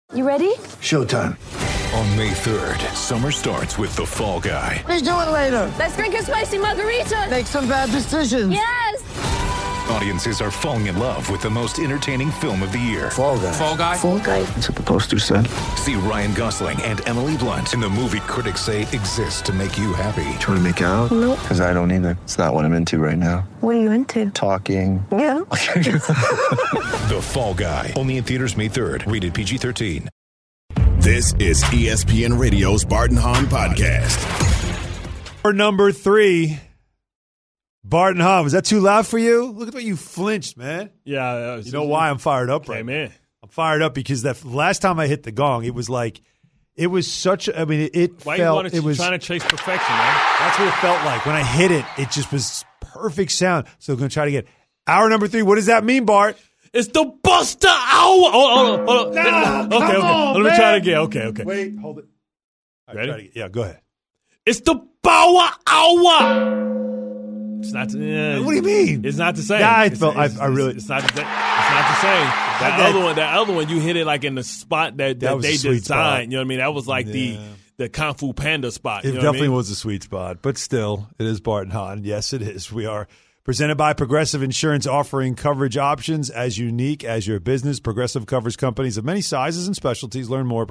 You ready? Showtime. On May 3rd, summer starts with The Fall Guy. Let's do it later. Let's drink a spicy margarita. Make some bad decisions. Yes! Audiences are falling in love with the most entertaining film of the year. Fall Guy. Fall Guy? Fall guy. That's what the poster said. See Ryan Gosling and Emily Blunt in the movie critics say exists to make you happy. Trying to make it out? Nope. Because I don't either. It's not what I'm into right now. What are you into? Talking. Yeah. The Fall Guy. Only in theaters May 3rd. Rated PG-13. This is ESPN Radio's Bart and Hahn podcast. For number 3, Bart and Hahn. Was that too loud for you? Look at the way you flinched, man. Yeah. You know why I'm fired up right now? I'm fired up because that last time I hit the gong, it was like, it was such, I mean, it why felt, you it was trying to chase perfection, man? That's what it felt like. When I hit it, it just was perfect sound. So I'm going to try to get hour number 3. What does that mean, Bart? It's the Buster Hour. Hold on. No, okay. on, Let me man. try it again. Okay. Wait, hold it. All right, Ready? yeah, go ahead. It's the Power Hour. It's not. What do you mean? It's not the same. Yeah, It's not the same. It's not the same. That other one, you hit it like in the spot that was they a sweet designed. spot. You know what I mean? That was like the Kung Fu Panda spot. It you know definitely what I mean? was a sweet spot, but still, it is Bart and Hahn. Yes, it is. We are presented by Progressive Insurance, offering coverage options as unique as your business. Progressive covers companies of many sizes and specialties. Learn more at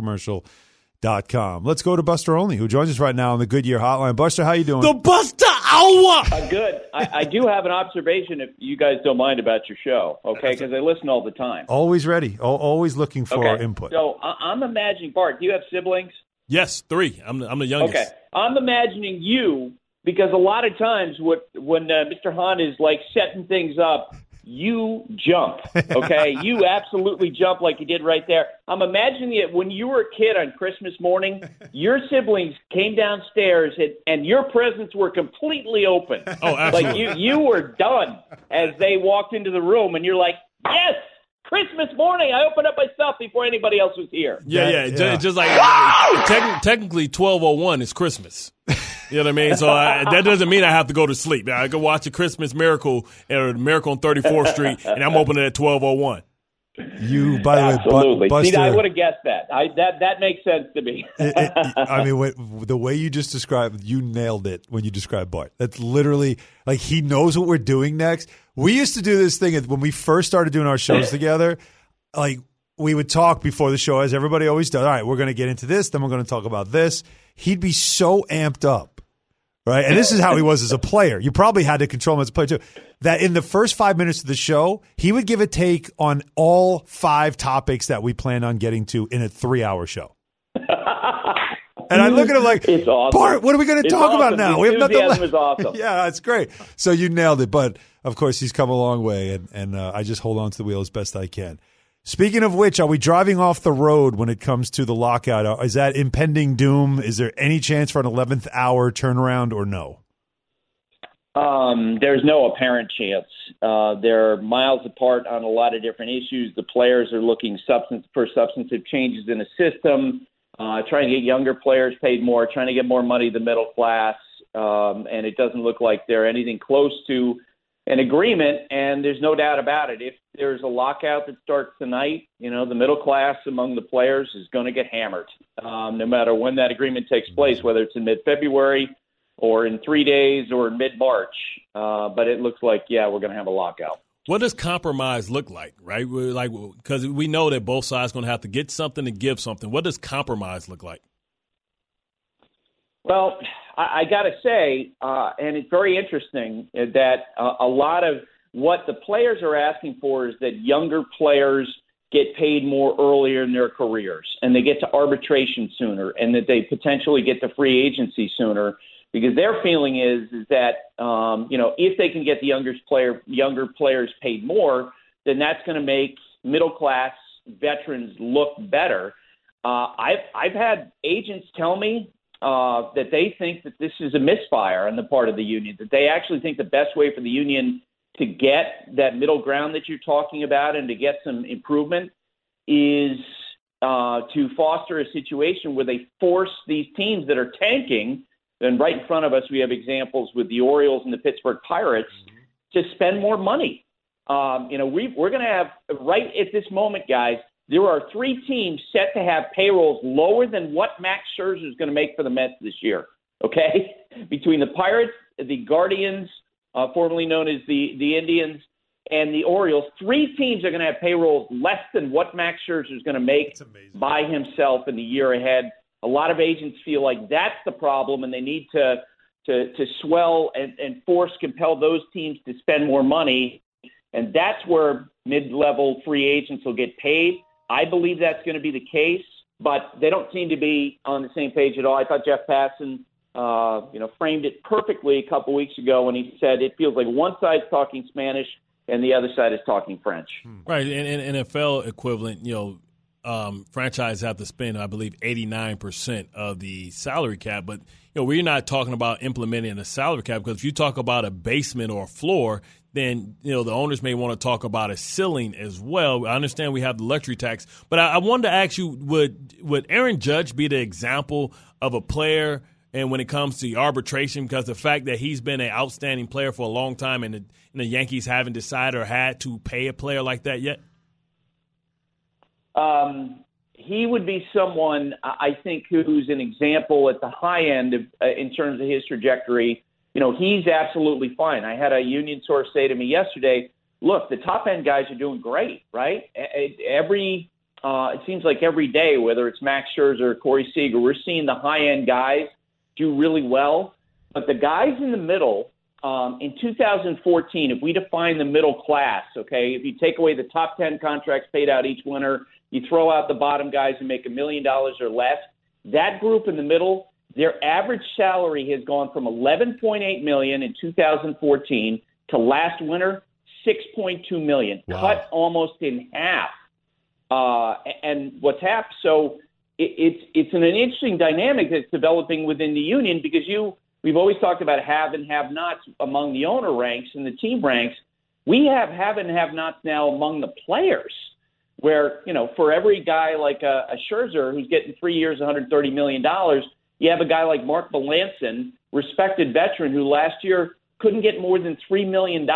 progressivecommercial.com. Let's go to Buster Olney, who joins us right now on the Goodyear Hotline. Buster, how you doing? The Buster Hour. Good. I do have an observation, if you guys don't mind, about your show, okay? Because I listen all the time. Always ready. Always looking for input. So I'm imagining, Bart, do you have siblings? Yes, 3. I'm the youngest. Okay. I'm imagining you, because a lot of times when Mr. Hahn is like setting things up, you jump, okay? You absolutely jump like you did right there. I'm imagining it when you were a kid on Christmas morning, your siblings came downstairs and your presents were completely open. Oh, absolutely. Like you were done as they walked into the room, and you're like, yes! Christmas morning, I opened up my stuff before anybody else was here. Yeah. Just like technically 12:01 is Christmas. You know what I mean? So that doesn't mean I have to go to sleep. I can watch a Christmas Miracle or Miracle on 34th Street, and I'm opening at 12:01. You, by the Absolutely. way, Buster. See, I would have guessed that. That makes sense to me. I mean, the way you just described, you nailed it when you described Bart. That's literally like he knows what we're doing next. We used to do this thing when we first started doing our shows together. Like we would talk before the show, as everybody always does. All right, we're going to get into this, then we're going to talk about this. He'd be so amped up, right? And this is how he was as a player. You probably had to control him as a player too. That in the first 5 minutes of the show, he would give a take on all 5 topics that we planned on getting to in a 3-hour show. And I look at him like, it's awesome. Bart, what are we going to talk about now? The We have nothing left. enthusiasm is awesome. Yeah, that's great. So you nailed it. But, of course, he's come a long way, and I just hold on to the wheel as best I can. Speaking of which, are we driving off the road when it comes to the lockout? Is that impending doom? Is there any chance for an 11th hour turnaround or no? There's no apparent chance. They're miles apart on a lot of different issues. The players are looking for substantive changes in the system, trying to get younger players paid more, trying to get more money to the middle class, and it doesn't look like they're anything close to an agreement, and there's no doubt about it. If there's a lockout that starts tonight, the middle class among the players is going to get hammered, no matter when that agreement takes place, whether it's in mid-February or in 3 days or in mid-March. But it looks like, we're going to have a lockout. What does compromise look like, right? Because we know that both sides are going to have to get something to give something. What does compromise look like? Well, I got to say, and it's very interesting that a lot of what the players are asking for is that younger players get paid more earlier in their careers, and they get to arbitration sooner, and that they potentially get to free agency sooner, because their feeling is that if they can get the younger players paid more, then that's going to make middle class veterans look better. I've had agents tell me that they think that this is a misfire on the part of the union, that they actually think the best way for the union to get that middle ground that you're talking about and to get some improvement is to foster a situation where they force these teams that are tanking, and right in front of us we have examples with the Orioles and the Pittsburgh Pirates, to spend more money. We're going to have, right at this moment, guys, there are 3 teams set to have payrolls lower than what Max Scherzer is going to make for the Mets this year, okay? Between the Pirates, the Guardians, formerly known as the Indians, and the Orioles, 3 teams are going to have payrolls less than what Max Scherzer is going to make by himself in the year ahead. A lot of agents feel like that's the problem, and they need to swell and compel those teams to spend more money, and that's where mid-level free agents will get paid. I believe that's going to be the case, but they don't seem to be on the same page at all. I thought Jeff Passan framed it perfectly a couple weeks ago when he said it feels like one side's talking Spanish and the other side is talking French. Right, and NFL equivalent, franchise have to spend, I believe, 89% of the salary cap. But we're not talking about implementing a salary cap, because if you talk about a basement or a floor, then the owners may want to talk about a ceiling as well. I understand we have the luxury tax, but I wanted to ask you: would Aaron Judge be the example of a player? And when it comes to arbitration, because the fact that he's been an outstanding player for a long time, and the Yankees haven't decided or had to pay a player like that yet? He would be someone, I think, who's an example at the high end in terms of his trajectory. He's absolutely fine. I had a union source say to me yesterday, look, the top-end guys are doing great, right? It seems like every day, whether it's Max Scherzer or Corey Seager, we're seeing the high-end guys do really well. But the guys in the middle, in 2014, if we define the middle class, okay, if you take away the top 10 contracts paid out each winter, you throw out the bottom guys who make $1 million or less, that group in the middle, their average salary has gone from $11.8 million in 2014 to last winter, $6.2 million, cut almost in half. And what's happened? So it's an interesting dynamic that's developing within the union, because we've always talked about have and have-nots among the owner ranks and the team ranks. We have and have-nots now among the players, where, for every guy like a Scherzer who's getting 3 years, $130 million, you have a guy like Mark Melancon, respected veteran, who last year couldn't get more than $3 million.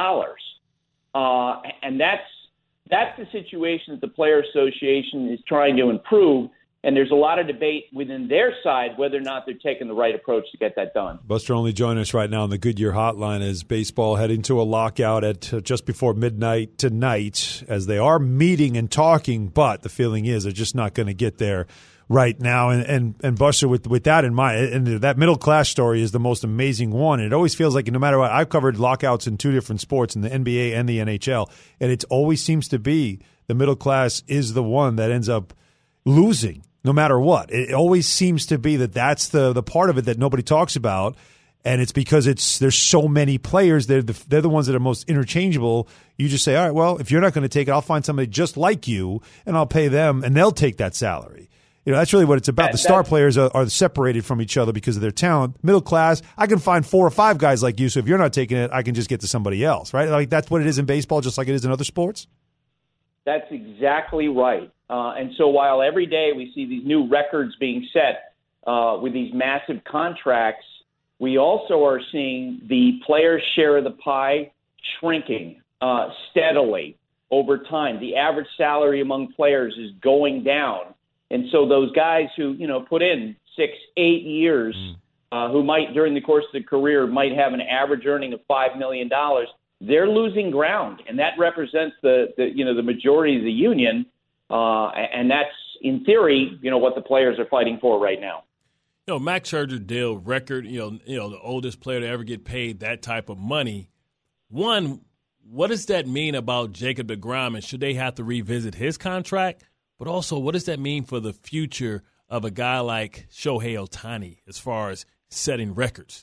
And that's the situation that the Player Association is trying to improve. And there's a lot of debate within their side whether or not they're taking the right approach to get that done. Buster only joining us right now on the Goodyear Hotline as baseball heading to a lockout at just before midnight tonight, as they are meeting and talking, but the feeling is they're just not going to get there right now. And Buster, with that in mind, and that middle class story is the most amazing one. It always feels like no matter what, I've covered lockouts in 2 different sports, in the NBA and the NHL, and it always seems to be the middle class is the one that ends up losing. No matter what, it always seems to be that's the part of it that nobody talks about, and it's because there's so many players. They're the ones that are most interchangeable. You just say, all right, well, if you're not going to take it, I'll find somebody just like you, and I'll pay them, and they'll take that salary. That's really what it's about. The star players are separated from each other because of their talent. Middle class, I can find 4 or 5 guys like you, so if you're not taking it, I can just get to somebody else, right? Like that's what it is in baseball, just like it is in other sports. That's exactly right. And so while every day we see these new records being set with these massive contracts, we also are seeing the players' share of the pie shrinking steadily over time. The average salary among players is going down. And so those guys who, put in 6-8 years, who might, during the course of their career, might have an average earning of $5 million, they're losing ground. And that represents the majority of the union. And that's, in theory, what the players are fighting for right now. Max Scherzer deal record, the oldest player to ever get paid that type of money. One, what does that mean about Jacob deGrom, and should they have to revisit his contract? But also, what does that mean for the future of a guy like Shohei Ohtani as far as setting records?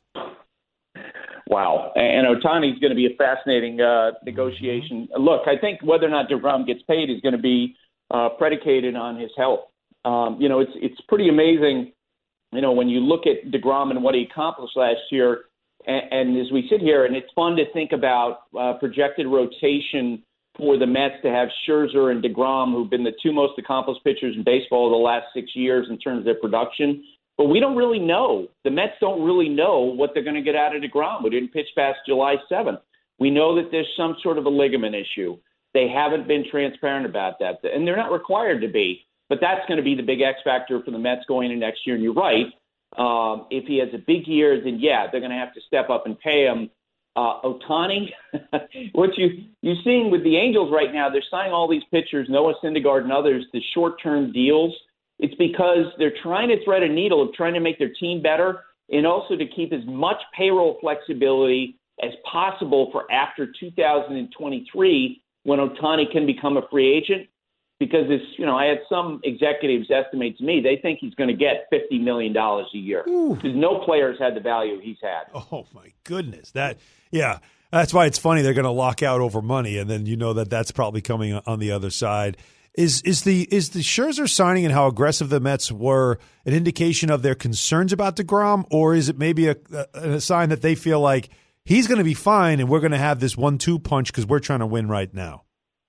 Wow. And Ohtani's going to be a fascinating negotiation. Look, I think whether or not deGrom gets paid is going to be predicated on his health. It's pretty amazing, when you look at deGrom and what he accomplished last year, and as we sit here, and it's fun to think about projected rotation for the Mets to have Scherzer and deGrom, who've been the 2 most accomplished pitchers in baseball the last 6 years in terms of their production. But we don't really know. The Mets don't really know what they're going to get out of deGrom. We didn't pitch past July 7th. We know that there's some sort of a ligament issue. They haven't been transparent about that, and they're not required to be. But that's going to be the big X factor for the Mets going into next year. And you're right. If he has a big year, then, yeah, they're going to have to step up and pay him. Ohtani, what you're seeing with the Angels right now, they're signing all these pitchers, Noah Syndergaard and others, to short-term deals. It's because they're trying to thread a needle of trying to make their team better and also to keep as much payroll flexibility as possible for after 2023 when Ohtani can become a free agent. Because I had some executives estimate to me, they think he's going to get $50 million a year. Because no player's had the value he's had. Oh, my goodness. That's why it's funny. They're going to lock out over money, and then you know that's probably coming on the other side. Is the Scherzer signing and how aggressive the Mets were an indication of their concerns about DeGrom, or is it maybe a sign that they feel like he's going to be fine and we're going to have this 1-2 punch because we're trying to win right now?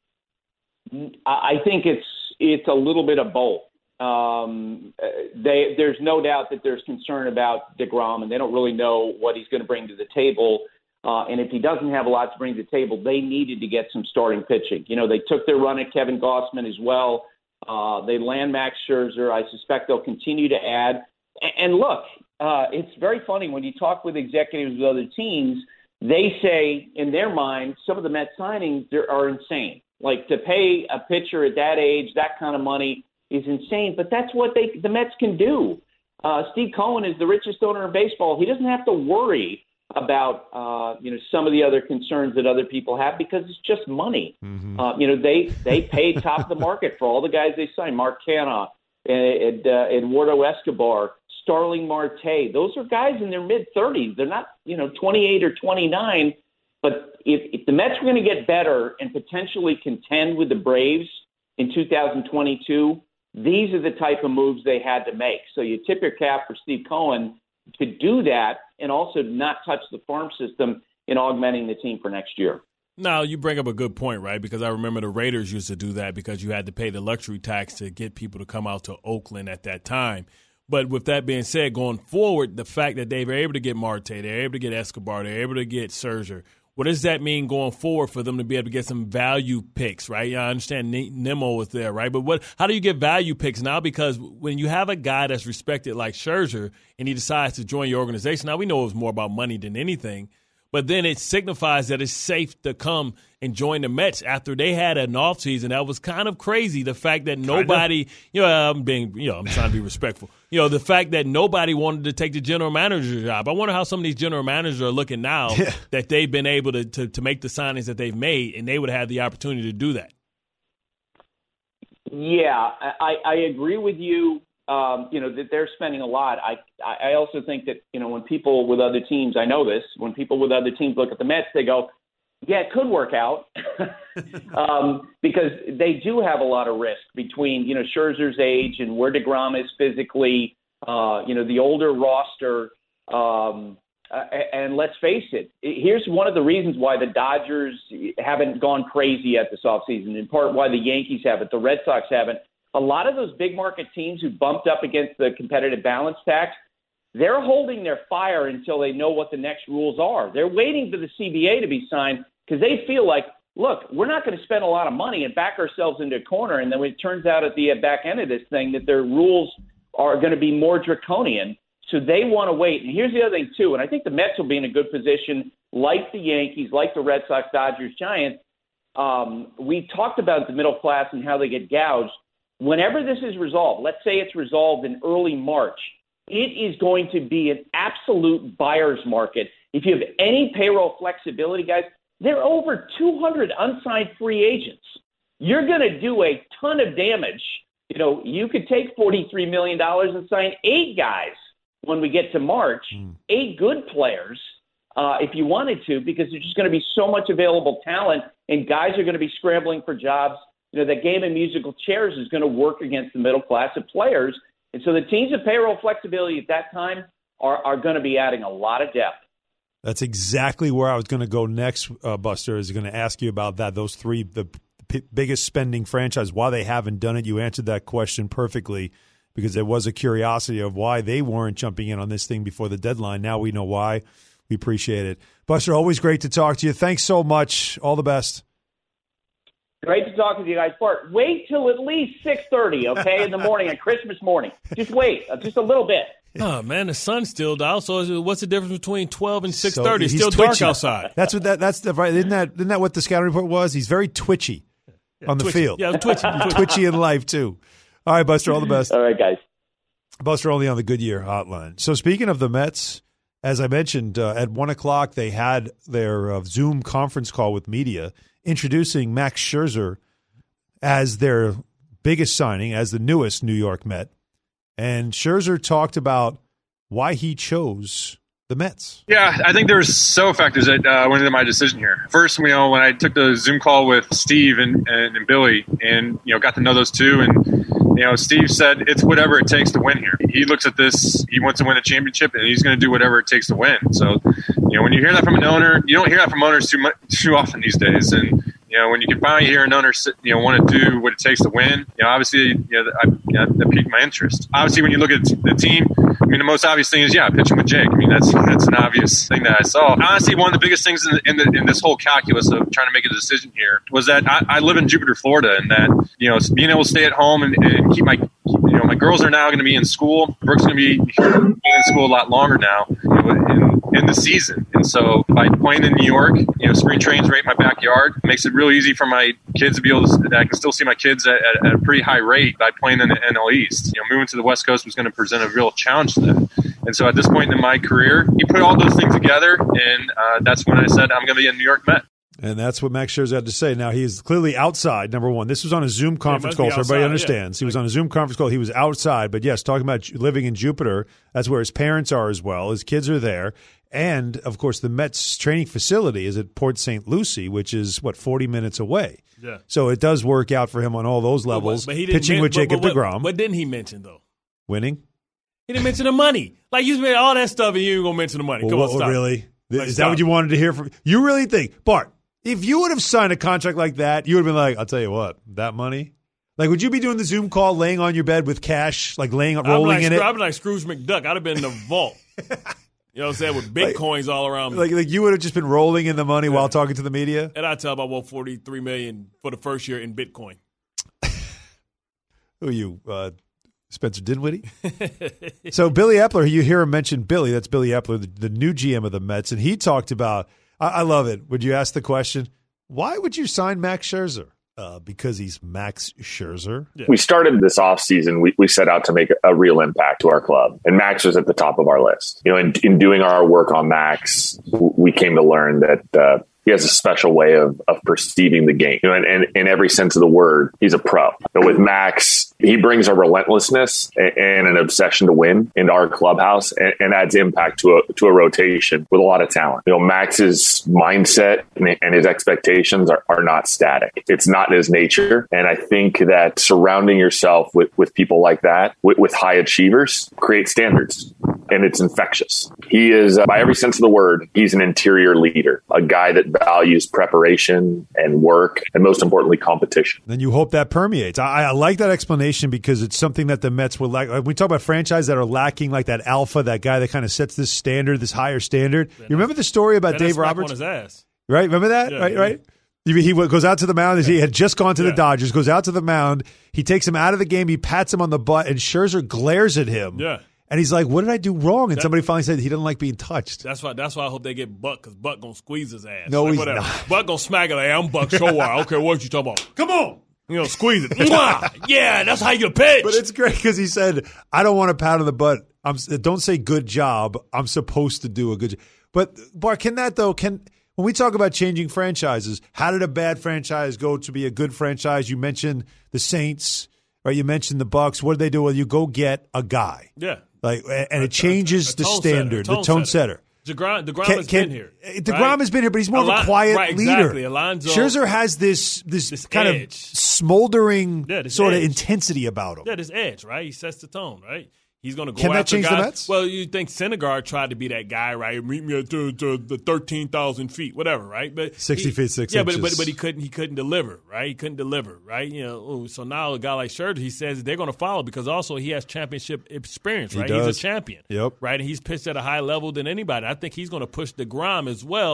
I think it's a little bit of both. There's no doubt that there's concern about DeGrom, and they don't really know what he's going to bring to the table. And if he doesn't have a lot to bring to the table, they needed to get some starting pitching. They took their run at Kevin Gausman as well. They land Max Scherzer. I suspect they'll continue to add. And look, it's very funny when you talk with executives with other teams, they say in their mind some of the Mets signings are insane. Like, to pay a pitcher at that age, that kind of money is insane. But that's what the Mets can do. Steve Cohen is the richest owner in baseball. He doesn't have to worry about some of the other concerns that other people have because it's just money. Mm-hmm. They pay top of the market for all the guys they sign. Mark Canha, Eduardo Escobar, Starling Marte. Those are guys in their mid-30s. They're not 28 or 29. But if the Mets are going to get better and potentially contend with the Braves in 2022, these are the type of moves they had to make. So you tip your cap for Steve Cohen to do that and also not touch the farm system in augmenting the team for next year. Now, you bring up a good point, right? Because I remember the Raiders used to do that because you had to pay the luxury tax to get people to come out to Oakland at that time. But with that being said, going forward, the fact that they were able to get Marte, they're able to get Escobar, they're able to get Scherzer, what does that mean going forward for them to be able to get some value picks, right? I understand Nemo was there, right? But how do you get value picks now? Because when you have a guy that's respected like Scherzer and he decides to join your organization, now we know it was more about money than anything, but then it signifies that it's safe to come and join the Mets after they had an offseason that was kind of crazy. The fact that nobody, I'm trying to be respectful. The fact that nobody wanted to take the general manager job. I wonder how some of these general managers are looking now that they've been able to make the signings that they've made, and they would have the opportunity to do that. Yeah, I agree with you. That they're spending a lot. I also think that, when people with other teams, I know this, when people with other teams look at the Mets, they go, yeah, it could work out because they do have a lot of risk between, Scherzer's age and where DeGrom is physically, the older roster. And let's face it, here's one of the reasons why the Dodgers haven't gone crazy at this offseason, in part why the Yankees haven't, the Red Sox haven't. A lot of those big market teams who bumped up against the competitive balance tax, they're holding their fire until they know what the next rules are. They're waiting for the CBA to be signed because they feel like, look, we're not going to spend a lot of money and back ourselves into a corner. And then it turns out at the back end of this thing that their rules are going to be more draconian. So they want to wait. And here's the other thing, too, and I think the Mets will be in a good position, like the Yankees, like the Red Sox, Dodgers, Giants. We talked about the middle class and how they get gouged. Whenever this is resolved, let's say it's resolved in early March, it is going to be an absolute buyer's market. If you have any payroll flexibility, guys, there are over 200 unsigned free agents. You're going to do a ton of damage. You could take $43 million and sign 8 guys when we get to March, 8 good players, if you wanted to, because there's just going to be so much available talent and guys are going to be scrambling for jobs. That game of musical chairs is going to work against the middle class of players. And so the teams of payroll flexibility at that time are going to be adding a lot of depth. That's exactly where I was going to go next, Buster, is going to ask you about that. Those 3, the biggest spending franchise, why they haven't done it. You answered that question perfectly because there was a curiosity of why they weren't jumping in on this thing before the deadline. Now we know why. We appreciate it. Buster, always great to talk to you. Thanks so much. All the best. Great to talk with you guys. Bart, wait till at least 6:30, okay, in the morning on Christmas morning. Just wait, just a little bit. Oh man, the sun's still out. So what's the difference between 12 and 6:30? So It's he's still twitchy. dark outside. That's right. Isn't that what the scouting report was? He's very twitchy on the twitchy. field. Yeah, twitchy. Twitchy in life too. All right, Buster, all the best. All right, guys. Buster only on the Goodyear hotline. So speaking of the Mets, as I mentioned, at 1 o'clock they had their Zoom conference call with media introducing Max Scherzer as their biggest signing, as the newest New York Met. And Scherzer talked about why he chose the Mets. Yeah, I think there's several factors that went into my decision here. First, when I took the Zoom call with Steve and Billy and, got to know those two, and, Steve said it's whatever it takes to win here. He looks at this, he wants to win a championship, and he's going to do whatever it takes to win. So, when you hear that from an owner, you don't hear that from owners too often these days. And, when you can finally hear an owner, want to do what it takes to win, obviously, that piqued my interest. Obviously, when you look at the team, the most obvious thing is, pitching with Jake. that's an obvious thing that I saw. Honestly, one of the biggest things in this whole calculus of trying to make a decision here was that I live in Jupiter, Florida, and that, being able to stay at home and keep my girls are now going to be in school. Brooke's going to be in school a lot longer now in the season. And so by playing in New York, spring training's right in my backyard. It makes it really easy for my kids to be able to, I can still see my kids at a pretty high rate by playing in the NL East. Moving to the West Coast was going to present a real challenge to them. And so at this point in my career, you put all those things together, and that's when I said I'm going to be a New York Met. And that's what Max Scherzer had to say. Now, he is clearly outside, number one. This was on a Zoom conference call, so everybody understands. Yeah. He was on a Zoom conference call. He was outside. But, yes, talking about living in Jupiter, that's where his parents are as well. His kids are there. And, of course, the Mets training facility is at Port St. Lucie, which is, 40 minutes away. Yeah. So it does work out for him on all those levels, but pitching with Jacob deGrom. What didn't he mention, though? Winning? He didn't mention the money. Like, you made all that stuff, and you ain't going to mention the money. Come on, stop. Really? Is that what you wanted to hear from – you really think – Bart, if you would have signed a contract like that, you would have been like, I'll tell you what, that money? Like, would you be doing the Zoom call laying on your bed with cash, like rolling in it? I'd be like Scrooge McDuck. I'd have been in the vault. You know what I'm saying? With Bitcoins all around me. Like you would have just been rolling in the money while talking to the media? And I'd tell them I won $43 million for the first year in Bitcoin. Who are you, Spencer Dinwiddie? So Billy Epler, you hear him mention Billy. That's Billy Epler, the new GM of the Mets. And he talked about, I love it. Would you ask the question, why would you sign Max Scherzer? Because he's Max Scherzer. Yeah. We started this offseason. We set out to make a real impact to our club, and Max was at the top of our list. In doing our work on Max, we came to learn that he has a special way of perceiving the game. And in every sense of the word, he's a pro. But with Max, he brings a relentlessness and an obsession to win into our clubhouse and adds impact to a rotation with a lot of talent. Max's mindset and his expectations are not static. It's not in his nature. And I think that surrounding yourself with people like that, with high achievers, creates standards. And it's infectious. He is, by every sense of the word, he's an interior leader, a guy that values preparation and work, and most importantly, competition. Then you hope that permeates. I like that explanation because it's something that the Mets would lack. We talk about franchises that are lacking, like that alpha, that guy that kind of sets this standard, this higher standard. You remember the story about Dave Roberts? On his ass. Right? Remember that? Yeah, right? He goes out to the mound. He had just gone to the Dodgers, goes out to the mound. He takes him out of the game. He pats him on the butt, and Scherzer glares at him. Yeah. And he's like, what did I do wrong? And somebody finally said he doesn't like being touched. That's why I hope they get Buck, because Buck going to squeeze his ass. No, he's whatever. not. Buck going to smack it like, I'm Buck Showalter. Okay, what you talking about? Come on. Squeeze it. Yeah, that's how you pitch. But it's great because he said, I don't want a pat on the butt. Don't say good job. I'm supposed to do a good job. But, Bart, when we talk about changing franchises, how did a bad franchise go to be a good franchise? You mentioned the Saints, right? You mentioned the Bucks. What did they do? Well, you go get a guy. Yeah. And it changes the standard, the tone setter. DeGrom has been here. DeGrom has been here, but he's more of a quiet leader. Exactly. Alonso, Scherzer has this kind edge. Of smoldering sort of intensity about him. Yeah, this edge, right? He sets the tone, right? He's going to go Can that after change guys. The Mets? Well, you think Syndergaard tried to be that guy, right? Meet me at the 13,000 feet, whatever, right? But 60 feet, 6 inches. Yeah, but he couldn't deliver, right? He couldn't deliver, right? So now a guy like Scherzer, he says they're going to follow because also he has championship experience, right? He's a champion, right? And he's pitched at a high level than anybody. I think he's going to push DeGrom as well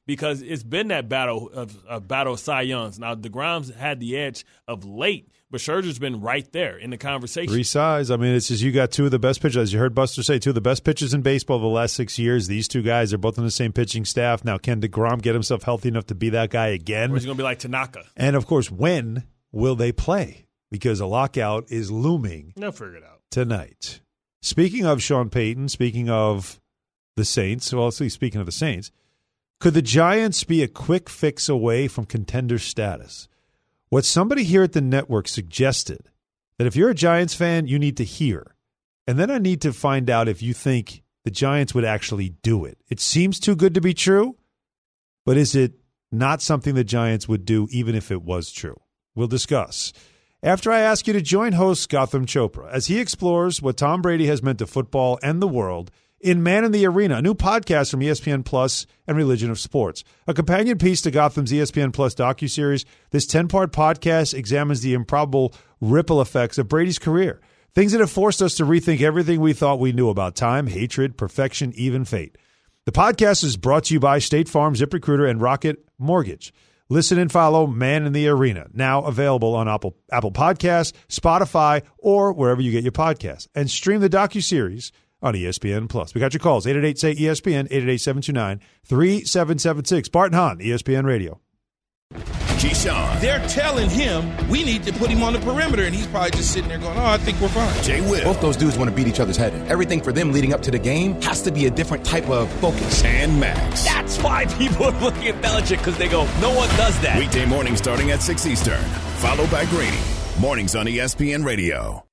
because it's been that battle of Cy Youngs. Now, DeGrom's had the edge of late, but Scherzer's been right there in the conversation. 3 Cys. I mean, it's just you got two of the best pitchers. As you heard Buster say, two of the best pitchers in baseball the last 6 years. These two guys are both on the same pitching staff. Now, can DeGrom get himself healthy enough to be that guy again? Or is he going to be like Tanaka? And, of course, when will they play? Because a lockout is looming. They'll figure it out Tonight. Speaking of Sean Payton, speaking of the Saints, well, let's see, speaking of the Saints, could the Giants be a quick fix away from contender status? What somebody here at the network suggested that if you're a Giants fan, you need to hear. And then I need to find out if you think the Giants would actually do it. It seems too good to be true, but is it not something the Giants would do even if it was true? We'll discuss after I ask you to join host Gotham Chopra as he explores what Tom Brady has meant to football and the world in Man in the Arena, a new podcast from ESPN Plus and Religion of Sports. A companion piece to Gotham's ESPN Plus docuseries, this 10-part podcast examines the improbable ripple effects of Brady's career, things that have forced us to rethink everything we thought we knew about time, hatred, perfection, even fate. The podcast is brought to you by State Farm, ZipRecruiter, and Rocket Mortgage. Listen and follow Man in the Arena, now available on Apple Podcasts, Spotify, or wherever you get your podcasts. And stream the docuseries on ESPN Plus. We got your calls, 888-SAY-ESPN, 888-729-3776. Bart and Hahn, ESPN Radio. Keyshawn. They're telling him we need to put him on the perimeter, and he's probably just sitting there going, I think we're fine. Jay Will. Both those dudes want to beat each other's head in. Everything for them leading up to the game has to be a different type of focus. And Max. That's why people are looking at Belichick, because they go, no one does that. Weekday morning starting at 6 Eastern. Followed by Grady. Mornings on ESPN Radio.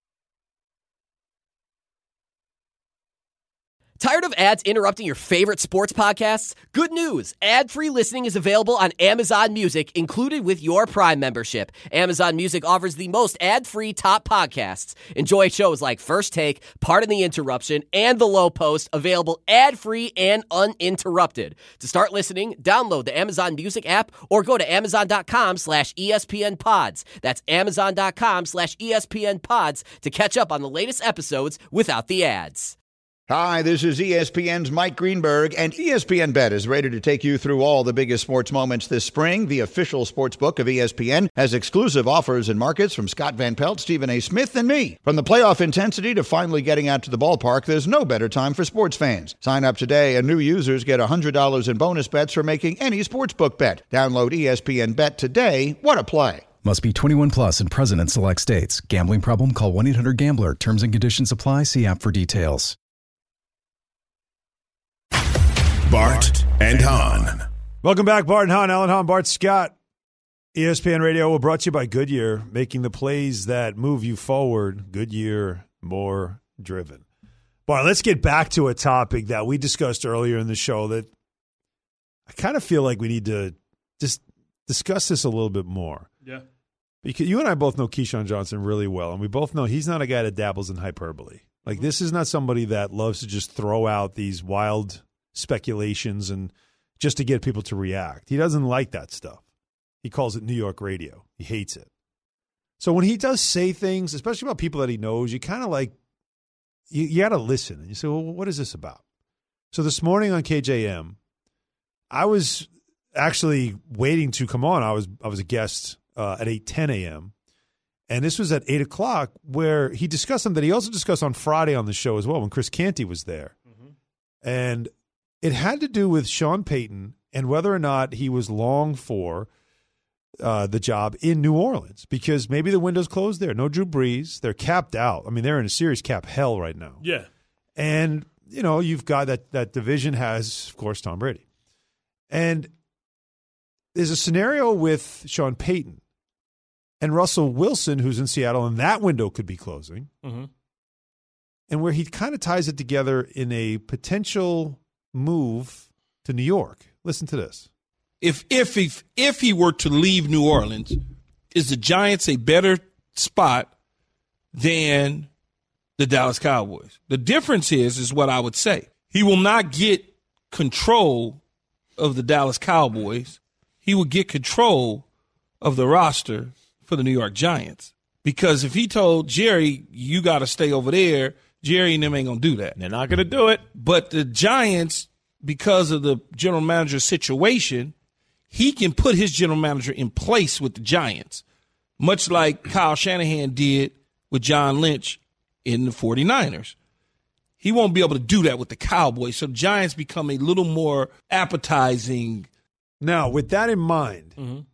Tired of ads interrupting your favorite sports podcasts? Good news! Ad-free listening is available on Amazon Music, included with your Prime membership. Amazon Music offers the most ad-free top podcasts. Enjoy shows like First Take, Pardon the Interruption, and The Low Post, available ad-free and uninterrupted. To start listening, download the Amazon Music app or go to Amazon.com/ESPN Pods. That's Amazon.com/ESPN Pods to catch up on the latest episodes without the ads. Hi, this is ESPN's Mike Greenberg, and ESPN Bet is ready to take you through all the biggest sports moments this spring. The official sports book of ESPN has exclusive offers and markets from Scott Van Pelt, Stephen A. Smith, and me. From the playoff intensity to finally getting out to the ballpark, there's no better time for sports fans. Sign up today, and new users get $100 in bonus bets for making any sportsbook bet. Download ESPN Bet today. What a play. Must be 21 plus and present in select states. Gambling problem? Call 1-800-GAMBLER. Terms and conditions apply. See app for details. Bart and Hahn. Welcome back, Bart and Hahn. Alan Hahn, Bart Scott. ESPN Radio brought to you by Goodyear, making the plays that move you forward. Goodyear, more driven. Bart, let's get back to a topic that we discussed earlier in the show that I kind of feel like we need to just discuss this a little bit more. Yeah. Because you and I both know Keyshawn Johnson really well, and we both know he's not a guy that dabbles in hyperbole. Like, this is not somebody that loves to just throw out these wild speculations and just to get people to react. He doesn't like that stuff. He calls it New York radio. He hates it. So when he does say things, especially about people that he knows, you kind of like, you got to listen. And you say, well, what is this about? So this morning on KJM, I was actually waiting to come on. I was a guest at 8:10 a.m., and this was at 8 o'clock where he discussed something that he also discussed on Friday on the show as well when Chris Canty was there. Mm-hmm. And it had to do with Sean Payton and whether or not he was long for the job in New Orleans, because maybe the window's closed there. No Drew Brees. They're capped out. I mean, they're in a serious cap hell right now. Yeah. And, you know, you've got that division has, of course, Tom Brady. And there's a scenario with Sean Payton and Russell Wilson, who's in Seattle, and that window could be closing. Mm-hmm. And where he kind of ties it together in a potential move to New York. Listen to this. If he were to leave New Orleans, is the Giants a better spot than the Dallas Cowboys? The difference is what I would say. He will not get control of the Dallas Cowboys. He will get control of the roster for the New York Giants. Because if he told Jerry, you got to stay over there, Jerry and them ain't going to do that. They're not going to do it. But the Giants because of the general manager situation, he can put his general manager in place with the Giants, much like Kyle Shanahan did with John Lynch in the 49ers. He won't be able to do that with the Cowboys, so the Giants become a little more appetizing. Now, with that in mind,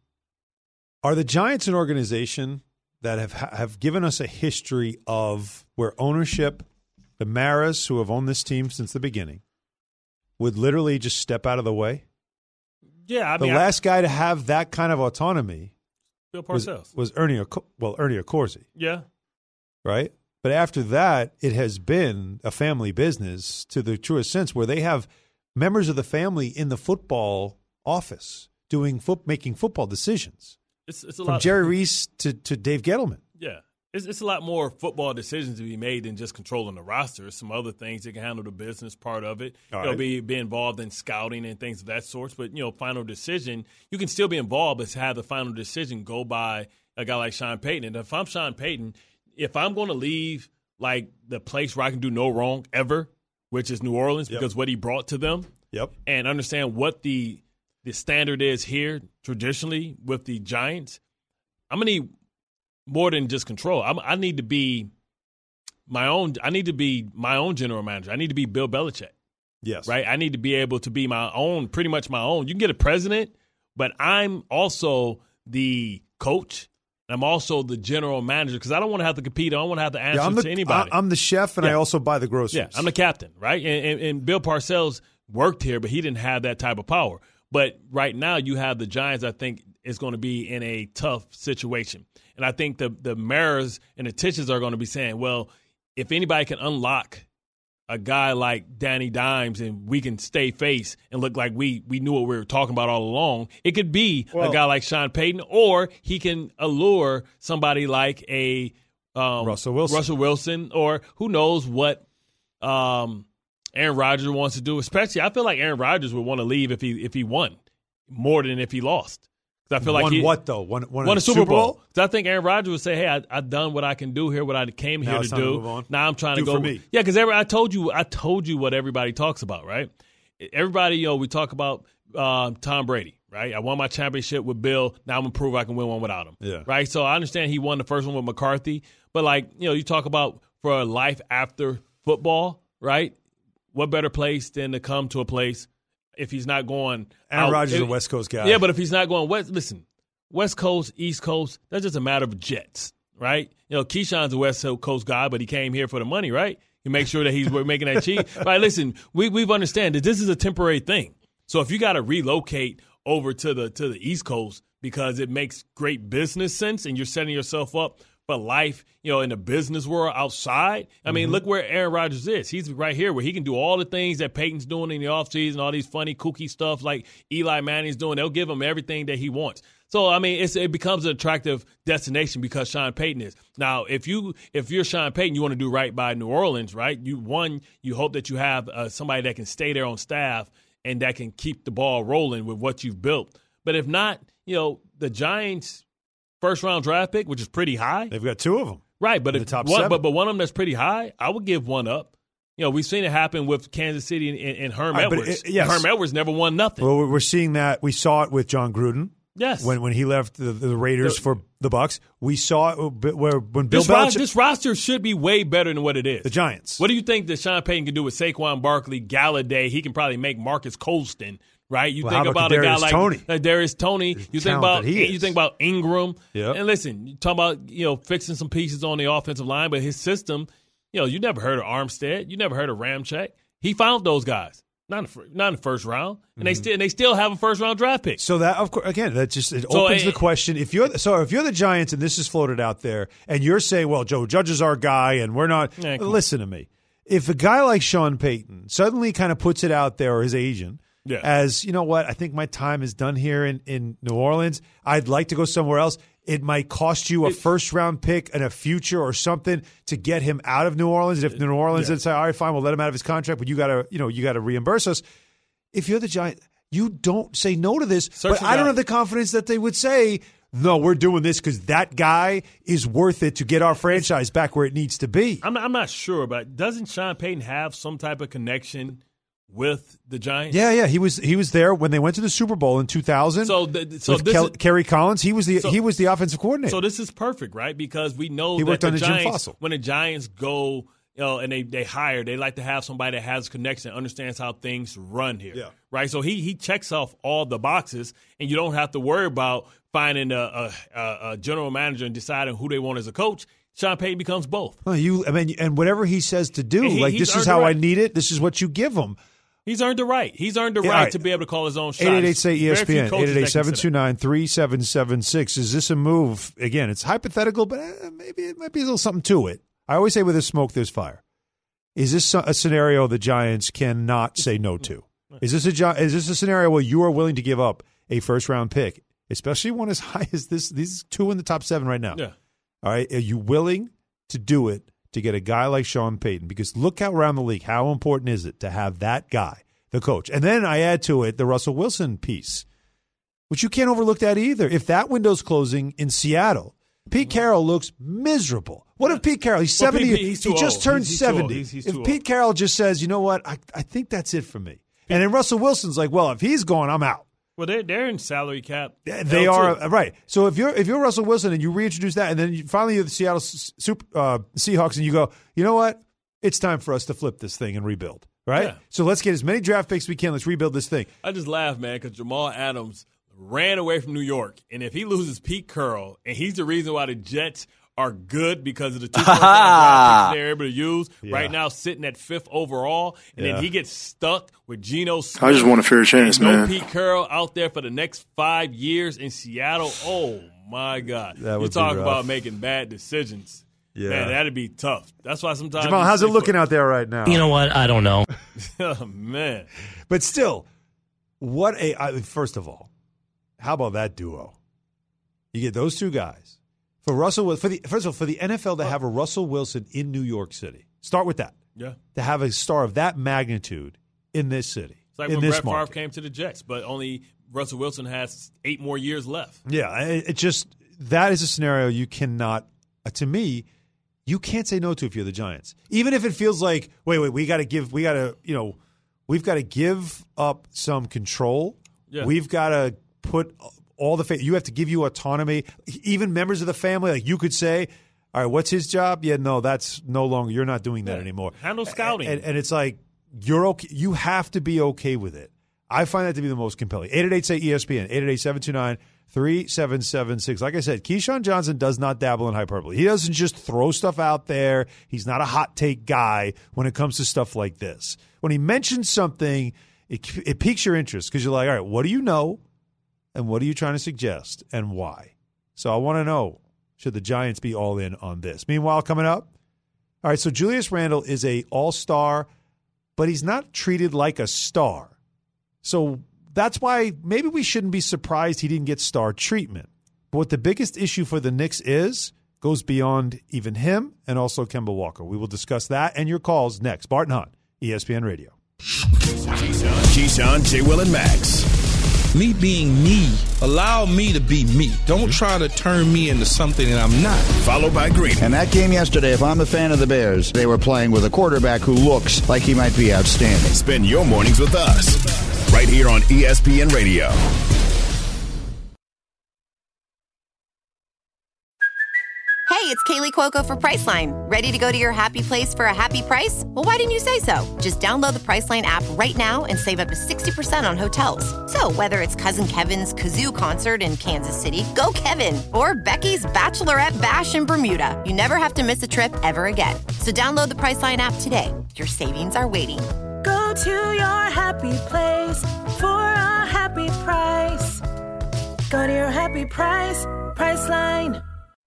are the Giants an organization that have given us a history of where ownership, the Maras, who have owned this team since the beginning, would literally just step out of the way? Yeah, I mean, the last guy to have that kind of autonomy Bill Parcells was Ernie Accorsi. Yeah. Right? But after that, it has been a family business to the truest sense, where they have members of the family in the football office making football decisions. It's a from lot Jerry Reese to Dave Gettleman. Yeah. It's a lot more football decisions to be made than just controlling the roster. Some other things that can handle the business part of it. Be involved in scouting and things of that sort. But, final decision, you can still be involved, but have the final decision go by a guy like Sean Payton. And if I'm Sean Payton, if I'm going to leave like the place where I can do no wrong ever, which is New Orleans, because what he brought to them, and understand what the standard is here traditionally with the Giants, I'm going to need more than just control. I need to be my own. I need to be my own general manager. I need to be Bill Belichick. Yes. Right. I need to be able to be my own, pretty much my own. You can get a president, but I'm also the coach. I'm also the general manager because I don't want to have to compete. I don't want to have to answer to anybody. I'm the chef, and I also buy the groceries. Yeah, I'm the captain, right? And Bill Parcells worked here, but he didn't have that type of power. But right now, you have the Giants. I think is going to be in a tough situation. And I think the Maras and the Tisches are going to be saying, well, if anybody can unlock a guy like Danny Dimes and we can stay face and look like we knew what we were talking about all along, it could be a guy like Sean Payton, or he can allure somebody like a Russell Wilson, or who knows what Aaron Rodgers wants to do. Especially, I feel like Aaron Rodgers would want to leave if he won more than if he lost. I feel like won a Super Bowl. I think Aaron Rodgers would say, "Hey, I've done what I can do here, what I came here to do. Now I'm trying to go." For me. Yeah, because I told you what everybody talks about, right? Everybody, we talk about Tom Brady, right? I won my championship with Bill. Now I'm gonna prove I can win one without him. Yeah. Right. So I understand he won the first one with McCarthy, but you talk about for a life after football, right? What better place than to come to a place. If he's not going Aaron Rodgers is a West Coast guy. Yeah, but if he's not going West Coast, East Coast, that's just a matter of jets, right? Keyshawn's a West Coast guy, but he came here for the money, right? He makes sure that he's making that cheap. Right, listen, we've understand that this is a temporary thing. So if you got to relocate over to the East Coast because it makes great business sense and you're setting yourself up for life, in the business world outside. I mean, look where Aaron Rodgers is. He's right here where he can do all the things that Peyton's doing in the offseason, all these funny, kooky stuff like Eli Manning's doing. They'll give him everything that he wants. So, I mean, it becomes an attractive destination because Sean Payton is. Now, if you're Sean Payton, you want to do right by New Orleans, right? You hope that you have somebody that can stay there on staff and that can keep the ball rolling with what you've built. But if not, the Giants' first-round draft pick, which is pretty high. They've got two of them. Right, but in the top 7. But one of them that's pretty high, I would give one up. We've seen it happen with Kansas City and Herm Edwards. Herm Edwards never won nothing. Well, we're seeing that. We saw it with John Gruden. Yes. When he left the Raiders for the Bucs. We saw it when Bill Belichick. This roster should be way better than what it is. The Giants. What do you think that Sean Payton can do with Saquon Barkley, Galladay? He can probably make Marcus Colston. Right, you think about a guy like Darius Toney. You think about Ingram. Yep. And listen, you talk about fixing some pieces on the offensive line, but his system, you never heard of Armstead, you never heard of Ramczyk. He found those guys, not in the first round, and they still have a first round draft pick. So that, of course, again, that just opens the question. If you're the Giants and this is floated out there, and you're saying, well, Joe Judge is our guy, and we're not. Listen to me. If a guy like Sean Payton suddenly kind of puts it out there, or his agent. Yeah. As, you know what, I think my time is done here in New Orleans. I'd like to go somewhere else. It might cost you a first-round pick and a future or something to get him out of New Orleans. And if New Orleans would say, all right, fine, we'll let him out of his contract, but you got to reimburse us. If you're the Giants, you don't say no to this. But I don't have the confidence that they would say, no, we're doing this because that guy is worth it to get our franchise back where it needs to be. I'm not sure, but doesn't Sean Payton have some type of connection with the Giants? Yeah. He was there when they went to the Super Bowl in 2000. With Kerry Collins, he was the offensive coordinator. So this is perfect, right? Because we know he that worked the under Giants, Jim Fossil. when the Giants go, and they hire, they like to have somebody that has a connection, understands how things run here. Yeah. Right? So he checks off all the boxes, and you don't have to worry about finding a general manager and deciding who they want as a coach. Sean Payton becomes both. Well, and whatever he says to do, this is how I need it. This is what you give him. He's earned the right. He's earned the right to be able to call his own shots. 888-SAY-ESPN, 888-729-3776. Is this a move? Again, it's hypothetical, but maybe it might be a little something to it. I always say, with there's smoke, there's fire. Is this a scenario the Giants cannot say no to? Is this a scenario where you are willing to give up a first-round pick, especially one as high as this? These two in the top 7 right now. Yeah. All right. Are you willing to do it to get a guy like Sean Payton? Because look around the league, how important is it to have that guy, the coach? And then I add to it the Russell Wilson piece, which you can't overlook that either. If that window's closing in Seattle, Pete Carroll looks miserable. What if Pete Carroll, he's 70, he just turned 70. If Pete Carroll just says, you know what, I think that's it for me. And then Russell Wilson's like, well, if he's gone, I'm out. Well, they're in salary cap. They are, right. So if you're Russell Wilson and you reintroduce that, and then finally you're the Seattle Seahawks, and you go, you know what, it's time for us to flip this thing and rebuild, right? Yeah. So let's get as many draft picks as we can. Let's rebuild this thing. I just laugh, man, because Jamal Adams ran away from New York, and if he loses Pete Carroll, and he's the reason why the Jets are good because of the 2 draft picks they're able to use right now, sitting at 5th overall, and then he gets stuck with Geno Smith. I just want a fair chance, man. Pete Carroll out there for the next 5 years in Seattle. Oh my God! You're talking about making bad decisions. Yeah, man, that'd be tough. That's why sometimes. Jamal, how's it looking out there right now? You know what? I don't know. Oh, man, but still, first of all, how about that duo? You get those two guys. For the NFL to have a Russell Wilson in New York City, start with that. Yeah, to have a star of that magnitude in this city, it's like when Brett Favre came to the Jets, but only Russell Wilson has 8 more years left. Yeah, it just that is a scenario you cannot. To me, you can't say no to if you're the Giants, even if it feels like wait, we've got to give up some control. Yeah. We've got to put. All the you have to give you autonomy. Even members of the family, like you could say, all right, what's his job? Yeah, no, that's no longer. You're not doing that anymore. Handle scouting, and it's like you're okay. You have to be okay with it. I find that to be the most compelling. 888-SAY-ESPN, 888-729-3776. Like I said, Keyshawn Johnson does not dabble in hyperbole. He doesn't just throw stuff out there. He's not a hot take guy when it comes to stuff like this. When he mentions something, it piques your interest because you're like, all right, what do you know? And what are you trying to suggest and why? So I want to know, should the Giants be all in on this? Meanwhile, coming up, all right, so Julius Randle is a all-star, but he's not treated like a star. So that's why maybe we shouldn't be surprised he didn't get star treatment. But what the biggest issue for the Knicks goes beyond even him and also Kemba Walker. We will discuss that and your calls next. Bart and Hahn, ESPN Radio. Keyshawn, J. Will, and Max. Me being me. Allow me to be me. Don't try to turn me into something that I'm not. Followed by Green. And that game yesterday, if I'm a fan of the Bears, they were playing with a quarterback who looks like he might be outstanding. Spend your mornings with us right here on ESPN Radio. Hey, it's Kaylee Cuoco for Priceline. Ready to go to your happy place for a happy price? Well, why didn't you say so? Just download the Priceline app right now and save up to 60% on hotels. So whether it's Cousin Kevin's Kazoo Concert in Kansas City, go Kevin, or Becky's Bachelorette Bash in Bermuda, you never have to miss a trip ever again. So download the Priceline app today. Your savings are waiting. Go to your happy place for a happy price. Go to your happy price, Priceline.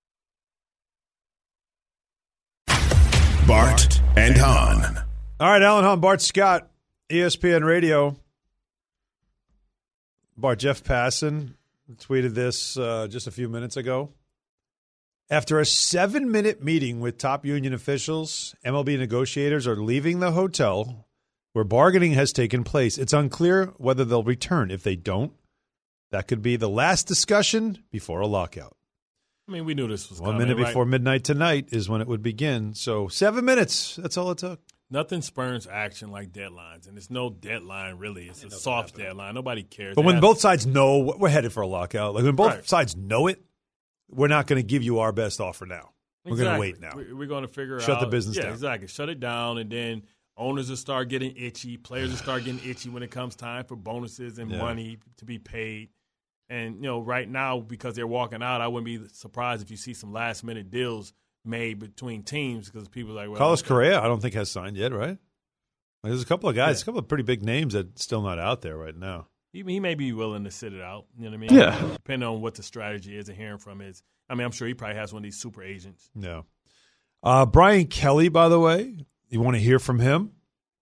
Bart and Hahn. All right, Alan Hahn, Bart Scott, ESPN Radio. Bart, Jeff Passan tweeted this just a few minutes ago. After a 7-minute meeting with top union officials, MLB negotiators are leaving the hotel where bargaining has taken place. It's unclear whether they'll return. If they don't, that could be the last discussion before a lockout. I mean, we knew this was 1 coming, minute right? before midnight tonight is when it would begin. So 7 minutes. That's all it took. Nothing spurs action like deadlines, and it's no deadline really. It's a soft deadline. Nobody cares. But when both sides know we're headed for a lockout, like when both sides know it, we're not going to give you our best offer now. We're going to wait now. We're going to figure out. Shut the business down. Yeah, exactly. Shut it down, and then owners will start getting itchy. Players will start getting itchy when it comes time for bonuses and money to be paid. And, right now, because they're walking out, I wouldn't be surprised if you see some last-minute deals made between teams because people are like, well. Carlos Correa, I don't think has signed yet, right? There's a couple of guys, a couple of pretty big names that still not out there right now. He may be willing to sit it out. You know what I mean? Yeah. Depending on what the strategy is and hearing from his. I'm sure he probably has one of these super agents. No. Brian Kelly, by the way, you want to hear from him?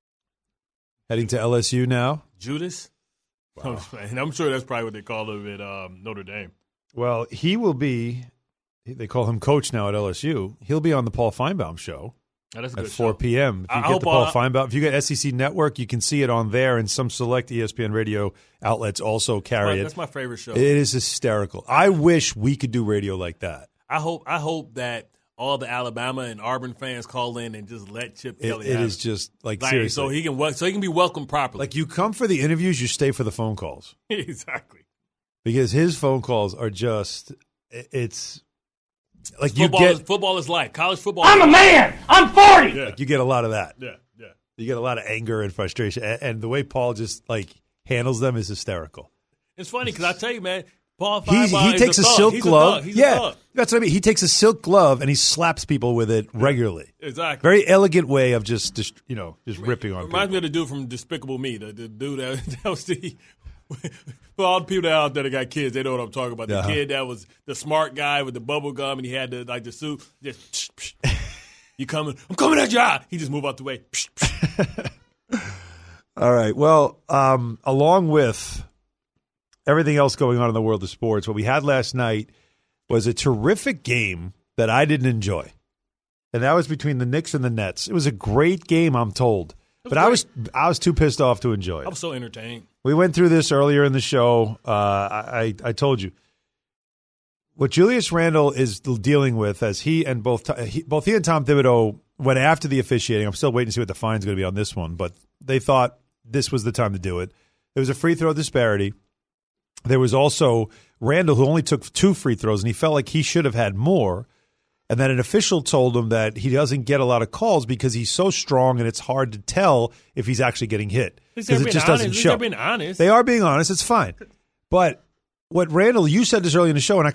Heading to LSU now. Judas? Wow. And I'm sure that's probably what they call him at Notre Dame. Well, he will be, they call him coach now at LSU. He'll be on the Paul Feinbaum show. That's a good at 4 show. p.m. If you get the Paul Feinbaum, if you get SEC Network, you can see it on there, and some select ESPN radio outlets also carry it. That's my favorite show. It is hysterical. I wish we could do radio like that. I hope that all the Alabama and Auburn fans call in and just let Chip Kelly. It is just seriously, so he can be welcomed properly. Like you come for the interviews, you stay for the phone calls. Exactly. Because his phone calls are just it's. Like football is life. College football. I'm a man. I'm 40. Yeah. Like you get a lot of that. Yeah. You get a lot of anger and frustration, and the way Paul just handles them is hysterical. It's funny because I tell you, man, Paul Feinbaum he takes a silk He's glove. He's a dog. That's what I mean. He takes a silk glove and he slaps people with it regularly. Exactly. Very elegant way of just ripping on. Reminds me of the dude from Despicable Me. The dude that was the. For all the people out there that got kids, they know what I'm talking about. The kid that was the smart guy with the bubble gum, and he had the suit. Just, psh, psh. You coming? I'm coming at your eye. He just moved out the way. Psh, psh. All right. Well, along with everything else going on in the world of sports, what we had last night was a terrific game that I didn't enjoy, and that was between the Knicks and the Nets. It was a great game, I'm told. But I was too pissed off to enjoy it. I was so entertained. We went through this earlier in the show. I told you what Julius Randle is dealing with, as he and both he and Tom Thibodeau went after the officiating. I'm still waiting to see what the fine's going to be on this one, but they thought this was the time to do it. There was a free throw disparity. There was also Randle, who only took 2 free throws, and he felt like he should have had more. And then an official told him that he doesn't get a lot of calls because he's so strong and it's hard to tell if he's actually getting hit. Because it just doesn't show. They're being honest. They are being honest. It's fine. But what Randle, you said this early in the show, and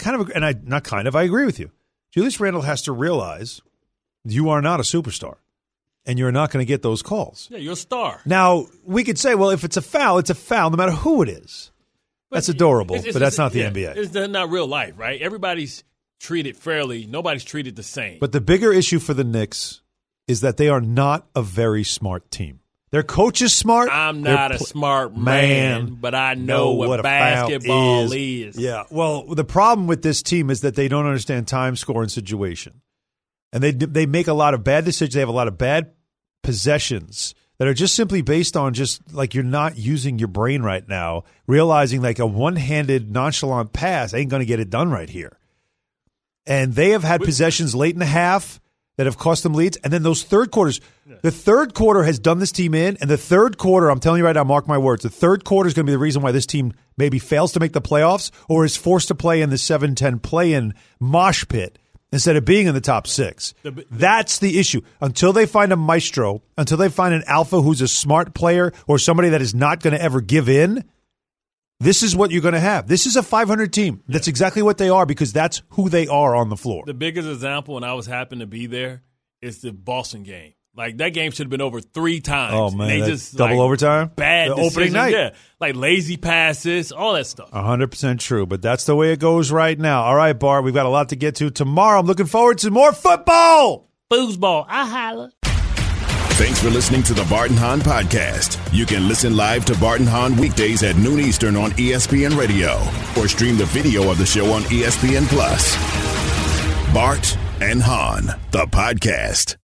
I agree with you. Julius Randle has to realize you are not a superstar and you're not going to get those calls. Yeah, you're a star. Now, we could say, well, if it's a foul no matter who it is. That's adorable, but that's not the NBA. It's not real life, right? Everybody's treated fairly. Nobody's treated the same. But the bigger issue for the Knicks is that they are not a very smart team. Their coach is smart. I'm not a smart man, but I know what basketball is. Yeah. Well, the problem with this team is that they don't understand time, score, and situation. And they make a lot of bad decisions. They have a lot of bad possessions that are just simply based on just like you're not using your brain right now, realizing like a one-handed nonchalant pass ain't going to get it done right here. And they have had possessions late in the half that have cost them leads. And then those third quarters, the third quarter has done this team in. And the third quarter, I'm telling you right now, mark my words, the third quarter is going to be the reason why this team maybe fails to make the playoffs or is forced to play in the 7-10 play-in mosh pit instead of being in the top 6. That's the issue. Until they find a maestro, until they find an alpha who's a smart player or somebody that is not going to ever give in, this is what you're going to have. This is a 500 team. That's exactly what they are because that's who they are on the floor. The biggest example, and I was happy to be there, is the Boston game. Like, that game should have been over 3 times. Oh, man. They just double overtime? Bad the decisions. opening night. Yeah. Like lazy passes, all that stuff. 100% true, but that's the way it goes right now. All right, Bart, we've got a lot to get to tomorrow. I'm looking forward to more football. Foosball. I holla. Thanks for listening to the Bart and Hahn Podcast. You can listen live to Bart and Hahn weekdays at noon Eastern on ESPN Radio or stream the video of the show on ESPN+. Bart and Hahn, the podcast.